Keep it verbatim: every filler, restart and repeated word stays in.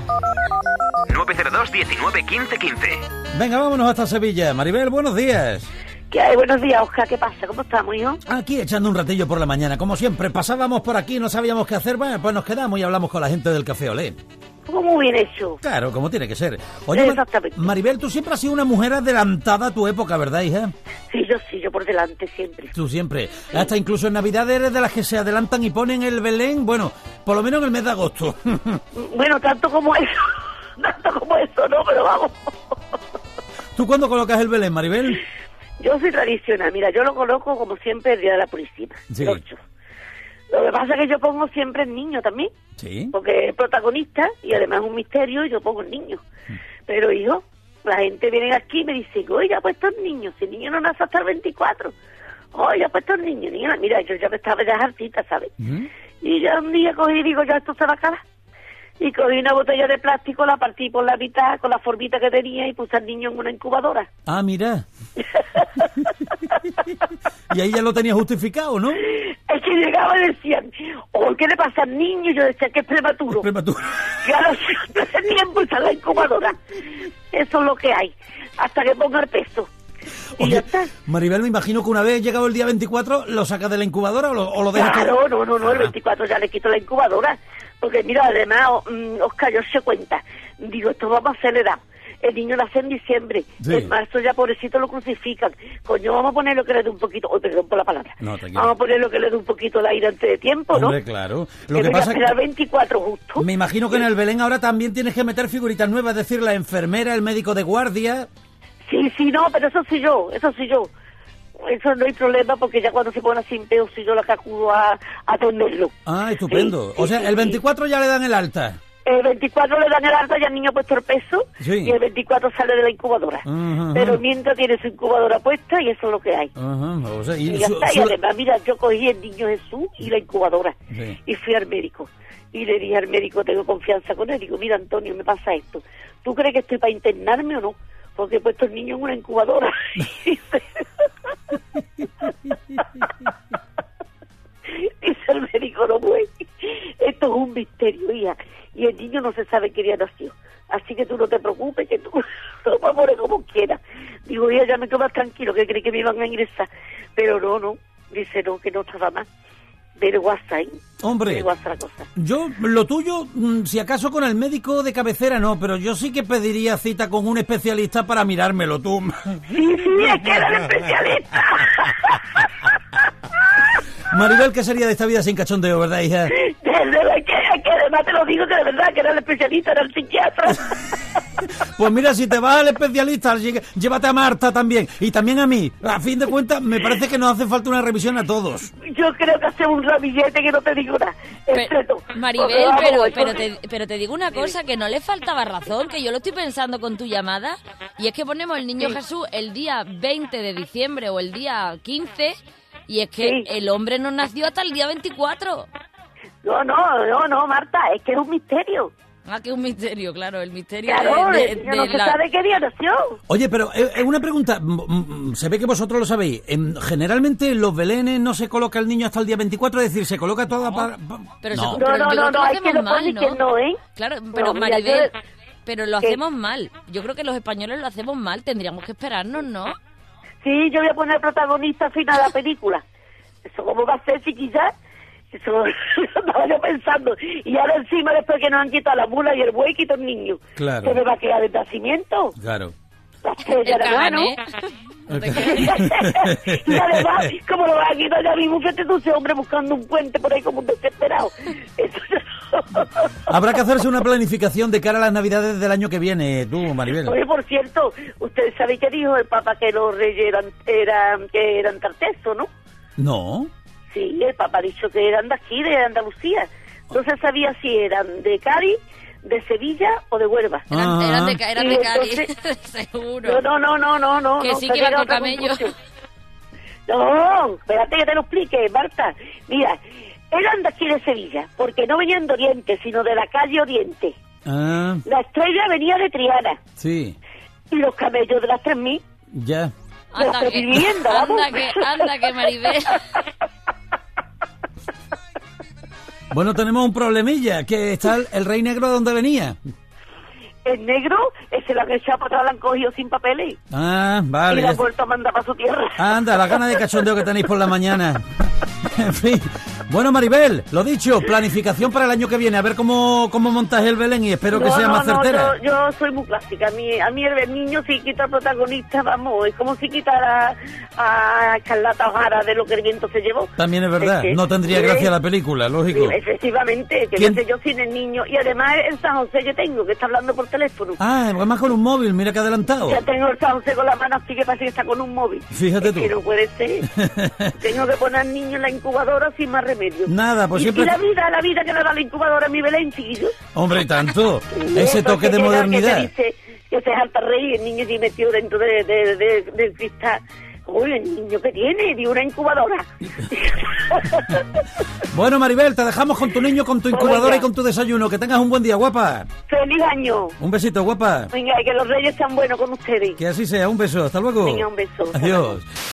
nueve cero dos, diecinueve, quince, quince. Venga, vámonos hasta Sevilla. Maribel, buenos días. ¿Qué hay? Buenos días, Oscar. ¿Qué pasa? ¿Cómo estamos, hijo? Aquí echando un ratillo por la mañana. Como siempre, pasábamos por aquí, no sabíamos qué hacer. Bueno, pues nos quedamos y hablamos con la gente del Café Olé. Como muy bien hecho. Claro, como tiene que ser. Oye, exactamente. Maribel, tú siempre has sido una mujer adelantada a tu época, ¿verdad, hija? Sí, yo sí, yo por delante siempre. Tú siempre. Sí. Hasta incluso en Navidad eres de las que se adelantan y ponen el Belén, bueno, por lo menos en el mes de agosto. Bueno, tanto como eso. Tanto como eso, no, pero vamos. ¿Tú cuándo colocas el Belén, Maribel? Yo soy tradicional. Mira, yo lo coloco como siempre el día de la Purísima. Sí. El ocho. Lo que pasa es que yo pongo siempre el niño también. Sí. Porque es protagonista y además es un misterio y yo pongo el niño. Pero, hijo, la gente viene aquí y me dice, oye, ya ha puesto el niño. Si el niño no nace hasta el veinticuatro. Oye, ya ha puesto el niño. Niña, mira, yo ya me estaba ya hartita, ¿sabes? Uh-huh. Y ya un día cogí y digo, ya esto se va a acabar. Y cogí una botella de plástico, la partí por la mitad con la formita que tenía y puse al niño en una incubadora. Ah, mira. Y ahí ya lo tenía justificado, ¿no? Es que llegaba y decían, oh, ¿qué le pasa al niño? Y yo decía que es prematuro. Es prematuro. Y a los tiempo está en la incubadora. Eso es lo que hay. Hasta que ponga el peso. Y Oye, ya está. Maribel, me imagino que una vez llegado el día veinticuatro, ¿lo sacas de la incubadora o lo, o lo dejas? Claro, todo? no, no, no, el veinticuatro ya le quito la incubadora. Porque mira, además, Oscar, yo se cuenta. Digo, esto vamos a acelerar. El niño nace en diciembre. Sí. En marzo ya pobrecito lo crucifican. Coño, vamos a poner lo que le dé un poquito... Oh, perdón por la palabra. No, vamos a poner lo que le dé un poquito de aire antes de tiempo, ¿no? Hombre, claro. Lo que, que pasa es que... veinticuatro justo. Me imagino que en el Belén ahora también tienes que meter figuritas nuevas, es decir, la enfermera, el médico de guardia... Sí, sí, no, pero eso sí yo, eso sí yo. Eso no hay problema porque ya cuando se pone sin peo soy yo la que acudo a, a ponerlo. Ah, estupendo. Sí, o sea, sí, el veinticuatro sí. ya le dan el alta. El veinticuatro le dan el alta, ya el niño ha puesto el peso, sí. Y el veinticuatro sale de la incubadora. Uh-huh. Pero mientras tiene su incubadora puesta y eso es lo que hay. Uh-huh. O sea, y, y ya su, está, su... y además, mira, yo cogí el niño Jesús y la incubadora. Sí. Y fui al médico. Y le dije al médico, tengo confianza con él. Digo, mira, Antonio, me pasa esto. ¿Tú crees que estoy para internarme o no? Porque he puesto el niño en una incubadora. Dice el médico, no puede. Esto es un misterio, hija. Y el niño no se sabe qué día nació. Así que tú no te preocupes, que tú lo vas a poner como quieras. Digo, hija, ya me quedo más tranquilo, que creí que me iban a ingresar. Pero no, no. Dice, no, que no estaba más. Del WhatsApp. Hombre, WhatsApp cosa. Yo, lo tuyo, si acaso con el médico de cabecera no, pero yo sí que pediría cita con un especialista para mirármelo, tú. Sí, sí, es que era el especialista. Maribel, ¿qué sería de esta vida sin cachondeo, verdad, hija? De verdad que, que además te lo digo que de verdad que era el especialista, era el psiquiatra. Pues mira, si te vas al especialista, llévate a Marta también, y también a mí. A fin de cuentas, me parece que nos hace falta una revisión a todos. Yo creo que hacemos un ramillete que no te digo nada. Pero, Maribel, pero, pero, te, pero te digo una cosa, que no le faltaba razón, que yo lo estoy pensando con tu llamada, y es que ponemos el niño sí. Jesús el día veinte de diciembre o el día quince, y es que sí. el hombre no nació hasta el día veinticuatro. No, no, no, no, Marta, es que es un misterio. Ah, que es un misterio, claro, el misterio claro, de, de, de de no la... se sabe qué día nació. Oye, pero eh, una pregunta, se ve que vosotros lo sabéis. En, generalmente en los belenes no se coloca el niño hasta el día veinticuatro, es decir, se coloca toda no, para... Pero no, se, no, pero no, no, no, hay que lo pone ¿no? que no, ¿eh? Claro, pero no, Maribel, yo... pero lo ¿Qué? hacemos mal. Yo creo que los españoles lo hacemos mal, tendríamos que esperarnos, ¿no? Sí, yo voy a poner protagonista final de la película. ¿Eso cómo va a ser, si quizás? Eso estaba yo pensando. Y ahora encima, después que nos han quitado la mula y el buey, quito el niño. Claro. ¿Se me va a quedar el nacimiento? Claro. La estrella, ¿verdad, no? ¿eh? Y además, como lo va a quitar ya mismo, fíjate tú, ese hombre buscando un puente por ahí como un desesperado. Eso... Habrá que hacerse una planificación de cara a las navidades del año que viene, tú, Maribel. Oye, por cierto, ustedes saben que dijo el Papa que los reyes eran, eran, que eran tartesos, ¿no? No. Sí, el Papa ha dicho que eran de aquí, de Andalucía. No se sabía si eran de Cádiz, de Sevilla o de Huelva. Eran, eran de, eran de Cádiz, entonces, seguro. No, no, no, no, no. Que no, sí que iban con camellos. No, espérate que te lo explique, Marta. Mira, eran de aquí de Sevilla, porque no venían de Oriente, sino de la calle Oriente. Ah. La estrella venía de Triana. Sí. Y los camellos de las tres mil. Ya. De Anda las que, viviendas, vamos. anda que, anda que, Maribel. Bueno, tenemos un problemilla, que está el, el rey negro de donde venía. el negro, ese lo han echado para atrás, lo han cogido sin papeles. Ah, vale. Y lo han vuelto a mandar para su tierra. Anda, la gana de cachondeo que tenéis por la mañana. En fin. Bueno, Maribel, lo dicho, planificación para el año que viene. A ver cómo, cómo montas el Belén y espero que no, sea no, más no, certera. Yo, yo soy muy clásica. A mí, a mí el niño si quita al protagonista, vamos, es como si quitara a Escarlata O'Hara de lo que el viento se llevó. También es verdad, es que, no tendría ¿sí? gracia la película, lógico. Sí, efectivamente, que ¿Quién? no sé yo sin el niño. Y además el San José que tengo, que está hablando por teléfono. Ah, además con un móvil, mira que adelantado. Ya tengo el San José con la mano así que parece que está con un móvil. Fíjate es tú. Que no puede ser. Tengo que poner al niño en la incubadora sin más remedio. Nada, pues y, siempre... y la vida, la vida que le da la incubadora a mi Belén, chiquillo. Hombre, y tanto. Y Ese eso toque que de llega, modernidad. Que te dice que se salta rey y el niño se metió dentro de, de, de, del cristal. Uy, el niño que tiene, de una incubadora. Bueno, Maribel, te dejamos con tu niño, con tu incubadora Oiga. y con tu desayuno. Que tengas un buen día, guapa. ¡Feliz año! Un besito, guapa. Venga, y que los reyes sean buenos con ustedes. Que así sea, un beso. Hasta luego. Venga, un beso. Adiós.